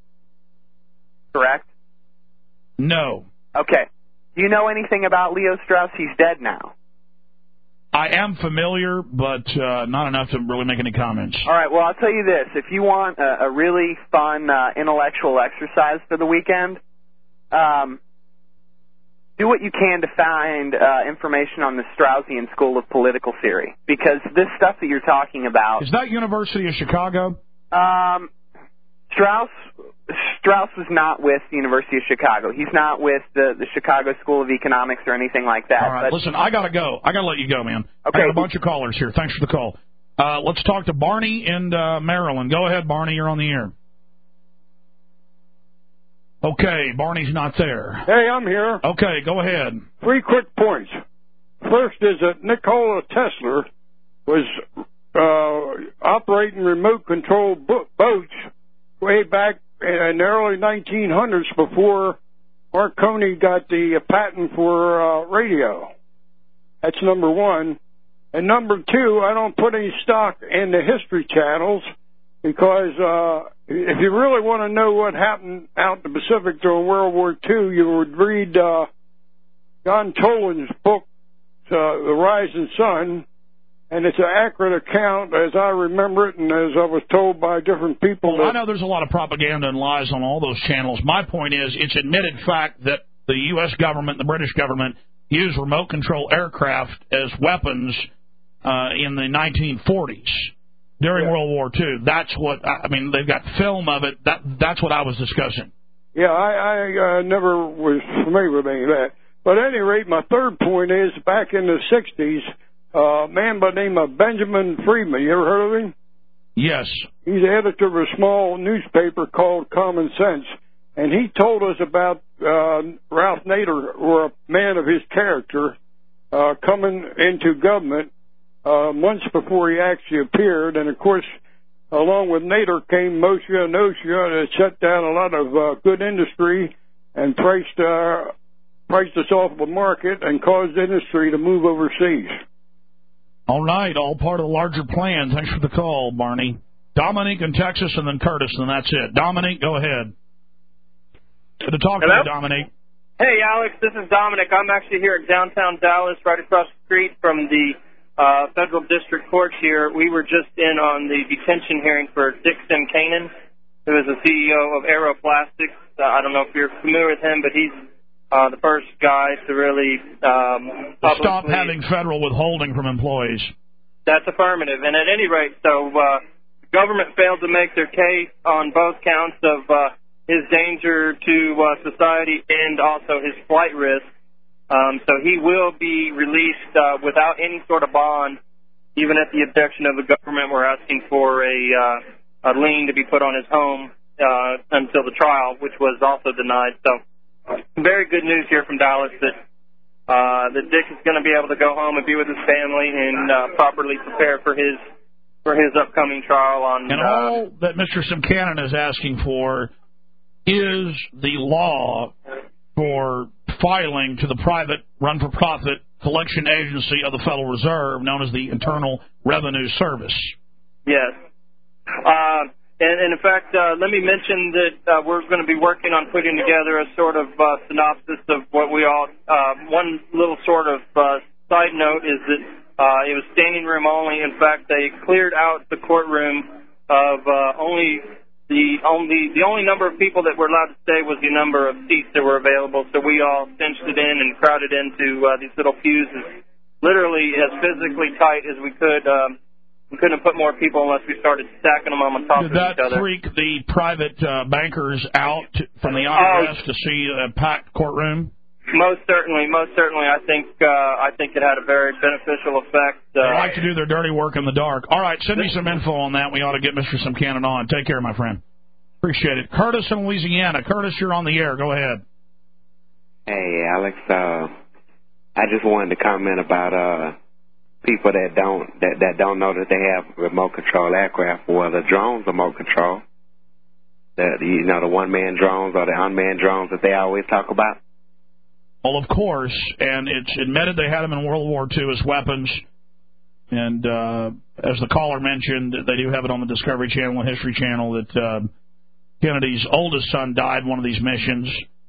Correct? No. Okay. Do you know anything about Leo Strauss? He's dead now. I am familiar, but uh, not enough to really make any comments. All right, well, I'll tell you this. If you want a, a really fun uh, intellectual exercise for the weekend, Um, do what you can to find uh, information on the Straussian school of political theory, because this stuff that you're talking about... Is that University of Chicago? Um, Strauss Strauss was not with the University of Chicago. He's not with the, the Chicago School of Economics or anything like that. All right, but, listen, I got to go. I got to let you go, man. Okay. I got a bunch of callers here. Thanks for the call. Uh, let's talk to Barney in uh, Maryland. Go ahead, Barney. You're on the air. Okay, Barney's not there. Hey, I'm here. Okay, go ahead. Three quick points. First is that Nikola Tesla was uh, operating remote-controlled bo- boats way back in the early nineteen hundreds before Marconi got the patent for uh, radio. That's number one. And number two, I don't put any stock in the history channels because... Uh, If you really want to know what happened out in the Pacific during World War Two, you would read uh, John Toland's book, uh, The Rising Sun, and it's an accurate account as I remember it and as I was told by different people. Well, that, I know there's a lot of propaganda and lies on all those channels. My point is it's admitted fact that the U S government, the British government, used remote control aircraft as weapons uh, in the nineteen forties. During yeah. World War Two. That's what, I mean, they've got film of it. That That's what I was discussing. Yeah, I, I uh, never was familiar with any of that. But at any rate, my third point is back in the sixties, uh, a man by the name of Benjamin Friedman. You ever heard of him? Yes. He's the editor of a small newspaper called Common Sense. And he told us about uh, Ralph Nader, or a man of his character, uh, coming into government Uh, months before he actually appeared. And, of course, along with Nader came Moshe and Osha that shut down a lot of uh, good industry and priced, uh, priced us off the market and caused industry to move overseas. All right, all part of the larger plan. Thanks for the call, Barney. Dominique in Texas and then Curtis, and that's it. Dominique, go ahead. Good to talk Hello? to you, Dominic. Hey, Alex, this is Dominic. I'm actually here at downtown Dallas, right across the street from the uh, federal district court here. We were just in on the detention hearing for Dick Simkanen, who is the C E O of Aeroplastics. Uh, I don't know if you're familiar with him, but he's uh, the first guy to really um, publicly... Stop having federal withholding from employees. That's affirmative. And at any rate, so uh, the government failed to make their case on both counts of uh, his danger to uh, society and also his flight risk. Um, so he will be released uh, without any sort of bond, even at the objection of the government. We're asking for a, uh, a lien to be put on his home uh, until the trial, which was also denied. So very good news here from Dallas that uh, that Dick is going to be able to go home and be with his family and uh, properly prepare for his for his upcoming trial on. And uh, all that Mister Simkanen is asking for is the law for filing to the private run-for-profit collection agency of the Federal Reserve, known as the Internal Revenue Service. Yes. Uh, and, and in fact, uh, let me mention that uh, we're going to be working on putting together a sort of uh, synopsis of what we all. Uh, one little sort of uh, side note is that uh, it was standing room only. In fact, they cleared out the courtroom of uh, only. The only the only number of people that were allowed to stay was the number of seats that were available. So we all cinched it in and crowded into uh, these little pews, as literally as physically tight as we could. Um, we couldn't put more people unless we started stacking them on top Did of that each other. freak the private uh, bankers out from the I R S oh. to see a packed courtroom? Most certainly, most certainly. I think uh, I think it had a very beneficial effect. Uh, They like to do their dirty work in the dark. All right, send me some info on that. We ought to get Mister Simkanen on. Take care, my friend. Appreciate it. Curtis in Louisiana. Curtis, you're on the air. Go ahead. Hey, Alex. Uh, I just wanted to comment about uh, people that don't that, that don't know that they have remote control aircraft. Well, the drones remote control. The you know the one man drones or the unmanned drones that they always talk about. Well, of course, and it's admitted they had them in World War Two as weapons. And uh, as the caller mentioned, they do have it on the Discovery Channel and History Channel that uh, Kennedy's oldest son died in one of these missions.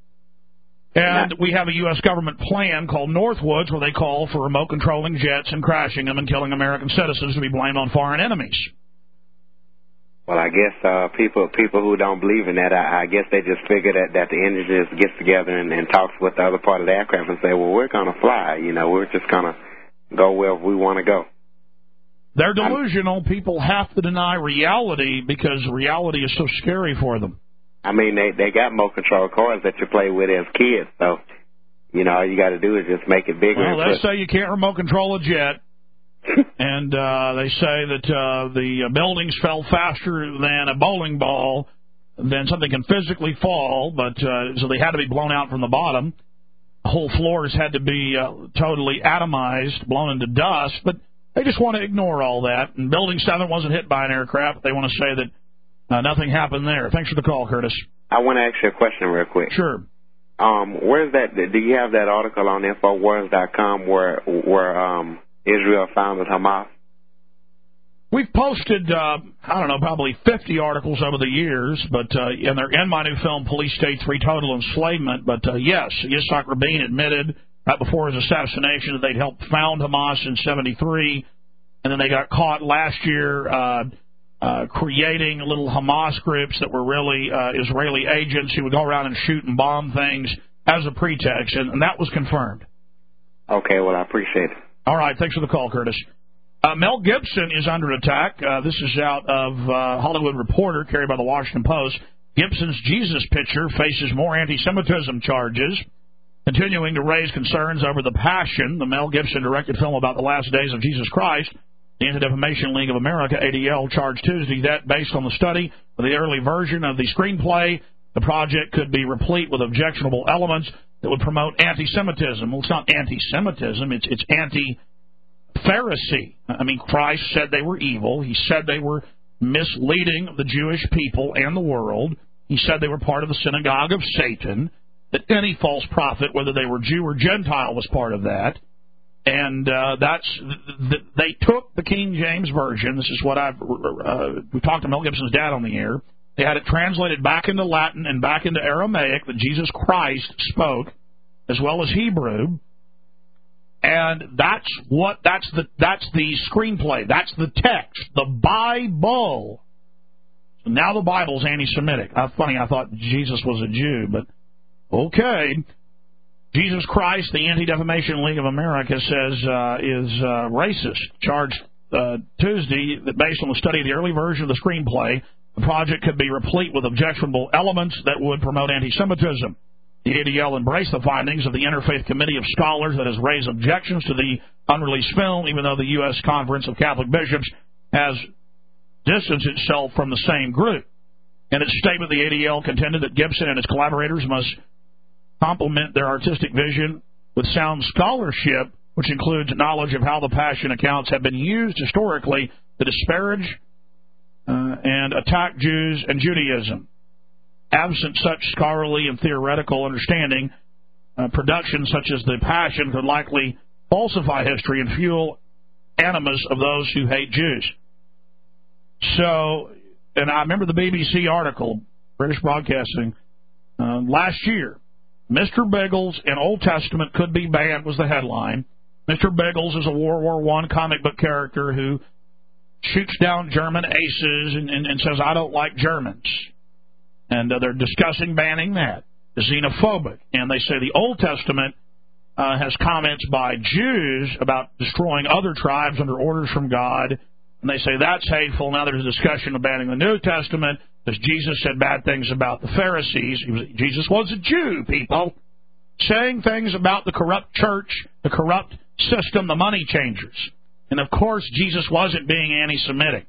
And we have a U S government plan called Northwoods where they call for remote controlling jets and crashing them and killing American citizens to be blamed on foreign enemies. Well, I guess uh, people people who don't believe in that, I, I guess they just figure that, that the engineers gets together and, and talks with the other part of the aircraft and say, well, we're going to fly. You know, we're just going to go where we want to go. They're delusional. People have to deny reality because reality is so scary for them. I mean, they, they got remote control cars that you play with as kids. So, you know, all you got to do is just make it bigger. Well, and they put... say you can't remote control a jet. And uh, they say that uh, the buildings fell faster than a bowling ball, then something can physically fall, but uh, so they had to be blown out from the bottom. Whole floors had to be uh, totally atomized, blown into dust, but they just want to ignore all that. And Building seven wasn't hit by an aircraft. They want to say that uh, nothing happened there. Thanks for the call, Curtis. I want to ask you a question real quick. Sure. Um, where's that? Do you have that article on Infowars dot com where where um, Israel founded Hamas? We've posted, uh, I don't know, probably fifty articles over the years, but uh, and they're in my new film, Police State three Total Enslavement. But uh, yes, Yitzhak Rabin admitted right before his assassination that they'd helped found Hamas in seventy-three, and then they got caught last year uh, uh, creating little Hamas groups that were really uh, Israeli agents who would go around and shoot and bomb things as a pretext, and, and that was confirmed. Okay, well, I appreciate it. All right, thanks for the call, Curtis. Uh, Mel Gibson is under attack. Uh, this is out of uh, Hollywood Reporter, carried by the Washington Post. Gibson's Jesus picture faces more anti-Semitism charges, continuing to raise concerns over The Passion, the Mel Gibson directed film about the last days of Jesus Christ. The Anti-Defamation League of America, A D L, charged Tuesday that, based on the study of the early version of the screenplay, the project could be replete with objectionable elements that would promote anti-Semitism. Well, it's not anti-Semitism, it's, it's anti-Pharisee. I mean, Christ said they were evil. He said they were misleading the Jewish people and the world. He said they were part of the synagogue of Satan, that any false prophet, whether they were Jew or Gentile, was part of that. And uh, that's th- they took the King James Version. This is what I've uh, we talked to Mel Gibson's dad on the air. They had it translated back into Latin and back into Aramaic that Jesus Christ spoke, as well as Hebrew. And that's what that's the that's the screenplay. That's the text, the Bible. So now the Bible's anti-Semitic. Uh, funny, I thought Jesus was a Jew, but okay. Jesus Christ, the Anti-Defamation League of America, says uh, is uh, racist. Charged uh, Tuesday that based on the study of the early version of the screenplay, the project could be replete with objectionable elements that would promote anti-Semitism. The A D L embraced the findings of the Interfaith Committee of Scholars that has raised objections to the unreleased film, even though the U S Conference of Catholic Bishops has distanced itself from the same group. In its statement, the A D L contended that Gibson and its collaborators must complement their artistic vision with sound scholarship, which includes knowledge of how the Passion accounts have been used historically to disparage uh, and attack Jews and Judaism. Absent such scholarly and theoretical understanding, uh, productions such as the Passion could likely falsify history and fuel animus of those who hate Jews. So, and I remember the B B C article, British Broadcasting, uh, last year. Mister Biggles in Old Testament could be banned was the headline. Mister Biggles is a World War One comic book character who shoots down German aces and, and, and says, I don't like Germans. And uh, they're discussing banning that. It's xenophobic. And they say the Old Testament uh, has comments by Jews about destroying other tribes under orders from God. And they say that's hateful. Now there's a discussion of banning the New Testament because Jesus said bad things about the Pharisees. He was, Jesus was a Jew, people. Saying things about the corrupt church, the corrupt system, the money changers. And, of course, Jesus wasn't being anti-Semitic.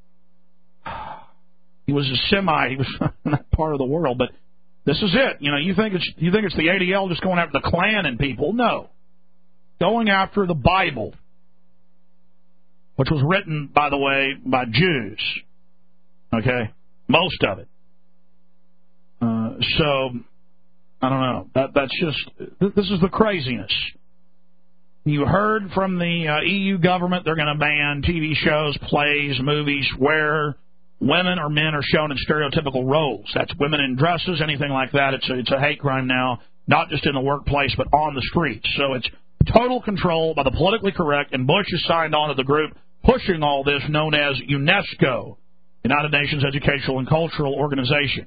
He was a Semite. He was from that part of the world. But this is it. You know, you think it's you think it's the A D L just going after the Klan and people? No. Going after the Bible, which was written, by the way, by Jews. Okay? Most of it. Uh, so, I don't know. That That's just, this is the craziness. You heard from the uh, E U government they're going to ban T V shows, plays, movies where women or men are shown in stereotypical roles. That's women in dresses, anything like that. It's a, it's a hate crime now, not just in the workplace, but on the streets. So it's total control by the politically correct, and Bush has signed on to the group pushing all this known as UNESCO, United Nations Educational and Cultural Organization.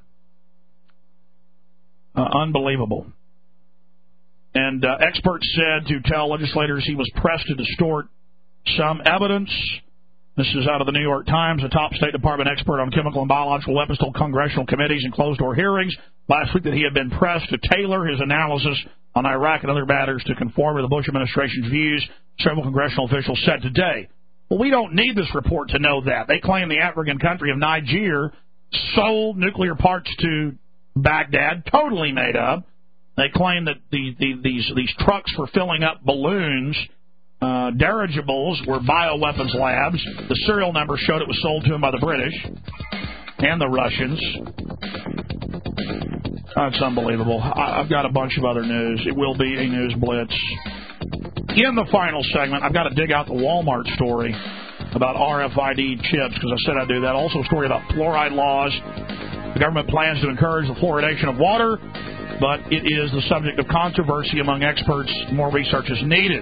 Uh, unbelievable. And uh, experts said to tell legislators he was pressed to distort some evidence. This is out of the New York Times. A top State Department expert on chemical and biological weapons told congressional committees and closed-door hearings last week that he had been pressed to tailor his analysis on Iraq and other matters to conform to the Bush administration's views, several congressional officials said today. Well, we don't need this report to know that. They claim the African country of Niger sold nuclear parts to Baghdad, totally made up. They claim that the, the, these these trucks for filling up balloons, uh, dirigibles, were bioweapons labs. The serial number showed it was sold to them by the British and the Russians. That's unbelievable. I, I've got a bunch of other news. It will be a news blitz. In the final segment, I've got to dig out the Walmart story about R F I D chips, because I said I'd do that. Also a story about fluoride laws. The government plans to encourage the fluoridation of water, but it is the subject of controversy among experts. More research is needed.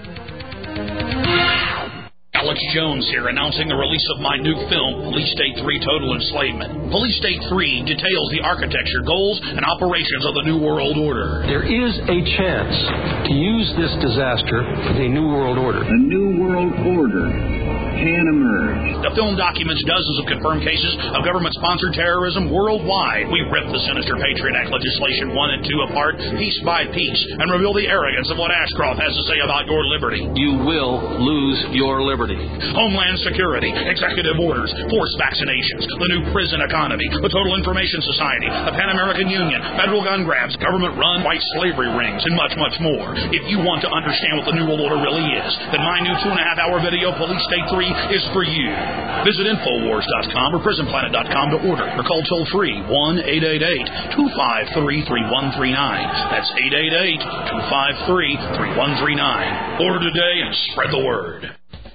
Alex Jones here, announcing the release of my new film, Police State three Total Enslavement. Police State three details the architecture, goals, and operations of the New World Order. There is a chance to use this disaster for the New World Order. A New World Order can emerge. The film documents dozens of confirmed cases of government-sponsored terrorism worldwide. We rip the sinister Patriot Act legislation one and two apart, piece by piece, and reveal the arrogance of what Ashcroft has to say about your liberty. You will lose your liberty. Homeland Security, executive orders, forced vaccinations, the new prison economy, the Total Information Society, the Pan American Union, federal gun grabs, government-run white slavery rings, and much, much more. If you want to understand what the New World Order really is, then my new two and a half hour video, Police State three, is for you. Visit Infowars dot com or Prison Planet dot com to order, or call toll-free one eight eight eight, two five three, three one three nine. That's eight eight eight, two five three, three one three nine. Order today and spread the word.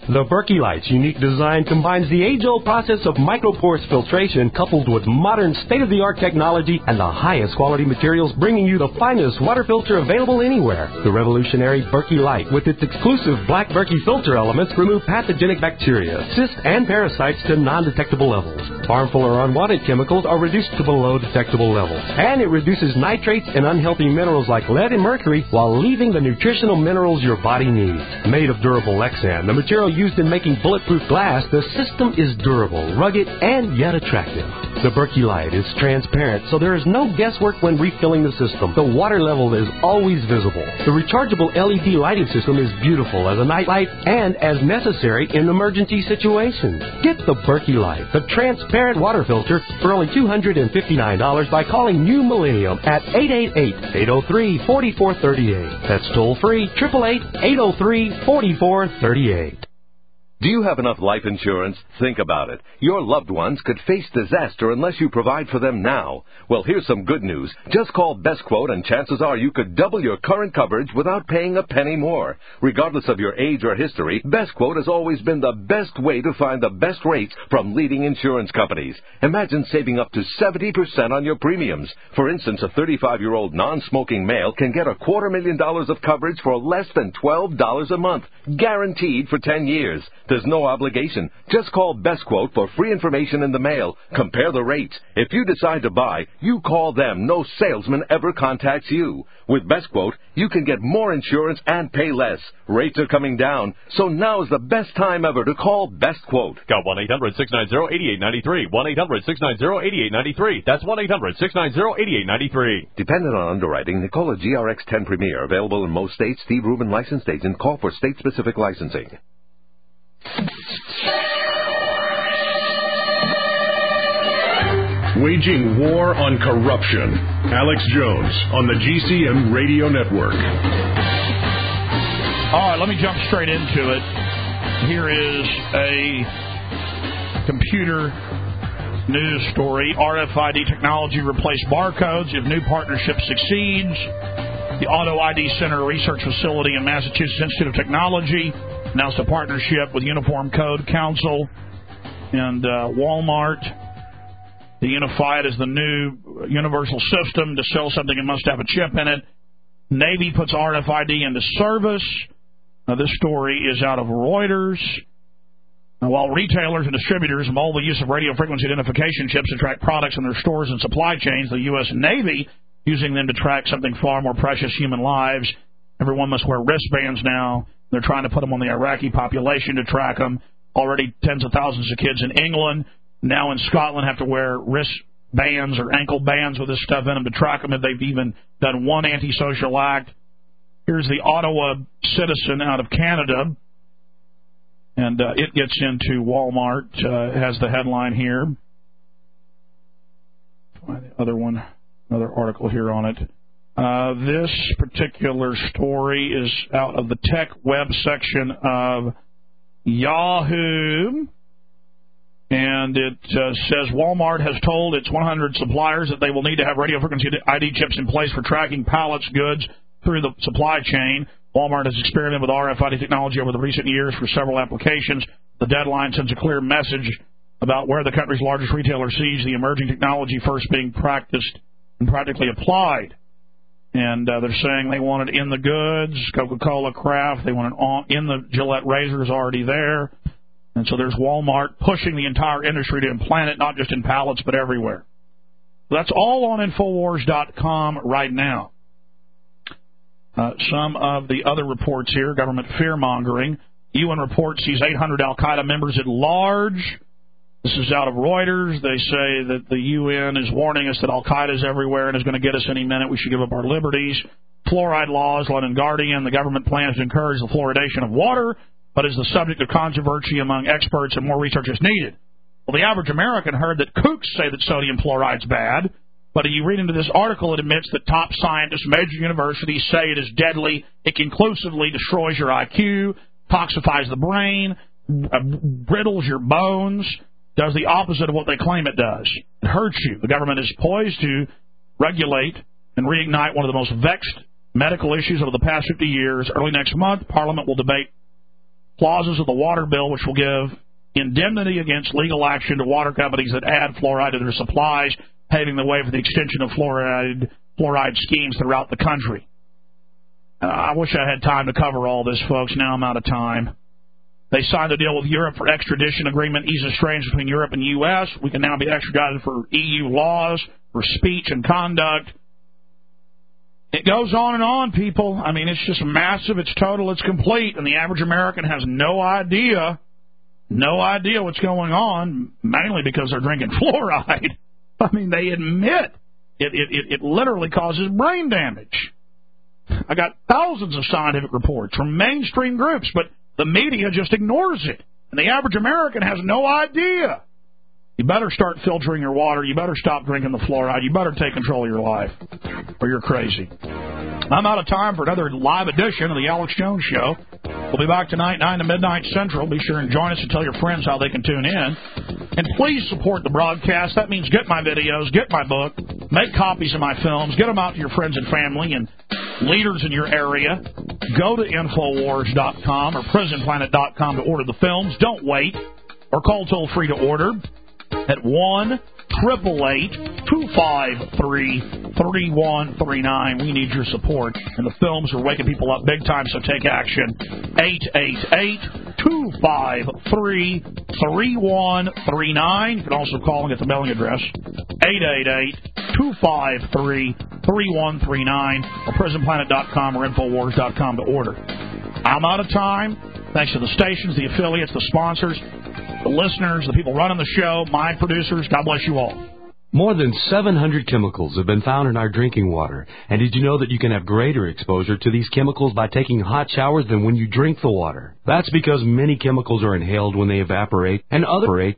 The Berkey Light's unique design combines the age-old process of microporous filtration coupled with modern state-of-the-art technology and the highest quality materials, bringing you the finest water filter available anywhere. The revolutionary Berkey Light, with its exclusive black Berkey filter elements, remove pathogenic bacteria, cysts, and parasites to non-detectable levels. Harmful or unwanted chemicals are reduced to below detectable levels. And it reduces nitrates and unhealthy minerals like lead and mercury while leaving the nutritional minerals your body needs. Made of durable Lexan, the material used in making bulletproof glass, the system is durable, rugged, and yet attractive. The Berkey Light is transparent, so there is no guesswork when refilling the system. The water level is always visible. The rechargeable L E D lighting system is beautiful as a night light and as necessary in emergency situations. Get the Berkey Light, the transparent water filter, for only two hundred fifty-nine dollars by calling New Millennium at eight eight eight, eight oh three, four four three eight. That's toll-free, eight eight eight, eight oh three, four four three eight. Do you have enough life insurance? Think about it. Your loved ones could face disaster unless you provide for them now. Well, here's some good news. Just call Best Quote and chances are you could double your current coverage without paying a penny more. Regardless of your age or history, Best Quote has always been the best way to find the best rates from leading insurance companies. Imagine saving up to seventy percent on your premiums. For instance, a thirty-five-year-old non-smoking male can get a quarter million dollars of coverage for less than twelve dollars a month, guaranteed for ten years. There's no obligation. Just call Best Quote for free information in the mail. Compare the rates. If you decide to buy, you call them. No salesman ever contacts you. With Best Quote, you can get more insurance and pay less. Rates are coming down, so now is the best time ever to call Best Quote. Call one eight hundred, six nine zero, eight eight nine three. one eight hundred, six nine zero, eight eight nine three. That's one eight hundred, six nine zero, eight eight nine three. Dependent on underwriting, Nicola G R X ten Premier. Available in most states. Steve Rubin licensed agent. Call for state-specific licensing. Waging war on corruption. Alex Jones on the G C M Radio Network. All right, let me jump straight into it. Here is a computer news story. R F I D technology replaced barcodes if new partnership succeeds. The Auto I D Center Research Facility in Massachusetts Institute of Technology announced a partnership with Uniform Code Council and uh, Walmart to unify it as the new universal system. To sell something, it must have a chip in it. Navy puts R F I D into service. Now, this story is out of Reuters. Now, while retailers and distributors involve the use of radio frequency identification chips to track products in their stores and supply chains, the U S Navy using them to track something far more precious, human lives. Everyone must wear wristbands now. They're trying to put them on the Iraqi population to track them. Already tens of thousands of kids in England, now in Scotland, have to wear wristbands or ankle bands with this stuff in them to track them if they've even done one antisocial act. Here's the Ottawa Citizen out of Canada, and uh, it gets into Walmart. Uh, it has the headline here. Find the other one, another article here on it. Uh, this particular story is out of the tech web section of Yahoo, and it uh, says Walmart has told its one hundred suppliers that they will need to have radio frequency I D chips in place for tracking pallets, goods through the supply chain. Walmart has experimented with R F I D technology over the recent years for several applications. The deadline sends a clear message about where the country's largest retailer sees the emerging technology first being practiced and practically applied. And uh, they're saying they want it in the goods, Coca-Cola, Kraft. They want it on, in the Gillette razors already there. And so there's Walmart pushing the entire industry to implant it, not just in pallets, but everywhere. That's all on Infowars dot com right now. Uh, some of the other reports here, government fear-mongering. U N report sees eight hundred al-Qaeda members at large. This is out of Reuters. They say that the U N is warning us that al-Qaeda is everywhere and is going to get us any minute. We should give up our liberties. Fluoride laws, London Guardian. The government plans to encourage the fluoridation of water, but is the subject of controversy among experts and more research is needed. Well, the average American heard that kooks say that sodium fluoride's bad, but you read into this article, it admits that top scientists, major universities say it is deadly. It conclusively destroys your I Q, toxifies the brain, brittles your bones, does the opposite of what they claim it does. It hurts you. The government is poised to regulate and reignite one of the most vexed medical issues over the past fifty years. Early next month, Parliament will debate clauses of the water bill which will give indemnity against legal action to water companies that add fluoride to their supplies, paving the way for the extension of fluoride, fluoride schemes throughout the country. Uh, I wish I had time to cover all this, folks. Now I'm out of time. They signed a deal with Europe for extradition agreement, eases strains between Europe and U S We can now be extradited for E U laws, for speech and conduct. It goes on and on, people. I mean, it's just massive, it's total, it's complete, and the average American has no idea, no idea what's going on, mainly because they're drinking fluoride. I mean, they admit it, it, it, it literally causes brain damage. I got thousands of scientific reports from mainstream groups, but the media just ignores it. And the average American has no idea. You better start filtering your water. You better stop drinking the fluoride. You better take control of your life, or you're crazy. I'm out of time for another live edition of the Alex Jones Show. We'll be back tonight, nine to midnight Central. Be sure and join us and tell your friends how they can tune in. And please support the broadcast. That means get my videos, get my book, make copies of my films, get them out to your friends and family and leaders in your area. Go to Infowars dot com or Prison Planet dot com to order the films. Don't wait. Or call toll-free to order at one eight eight eight, two five three, three one three nine. We need your support. And the films are waking people up big time, so take action. eight eight eight, two five three, three one three nine. You can also call and get the mailing address. eight eight eight, two five three, three one three nine or Prison Planet dot com or Infowars dot com to order. I'm out of time. Thanks to the stations, the affiliates, the sponsors, the listeners, the people running the show, my producers. God bless you all. More than seven hundred chemicals have been found in our drinking water. And did you know that you can have greater exposure to these chemicals by taking hot showers than when you drink the water? That's because many chemicals are inhaled when they evaporate and other